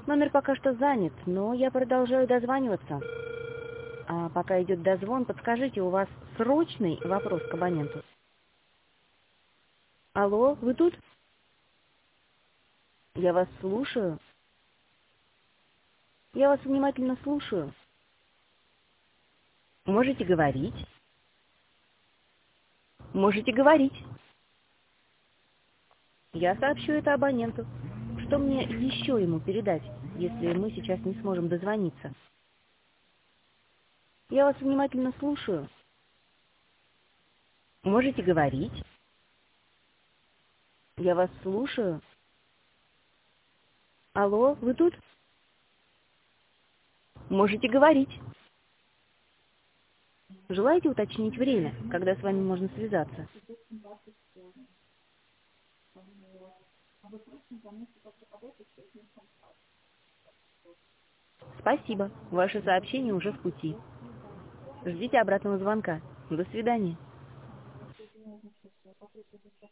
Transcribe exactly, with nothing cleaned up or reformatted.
Номер пока что занят, но я продолжаю дозваниваться. А пока идет дозвон, подскажите, у вас срочный вопрос к абоненту? Алло, вы тут? Я вас слушаю. Я вас внимательно слушаю. Можете говорить? Можете говорить. Я сообщу это абоненту. Что мне еще ему передать, если мы сейчас не сможем дозвониться? Я вас внимательно слушаю. Можете говорить? Я вас слушаю. Алло, вы тут? Можете говорить. Желаете уточнить время, когда с вами можно связаться? Спасибо. Ваше сообщение уже в пути. Ждите обратного звонка. До свидания.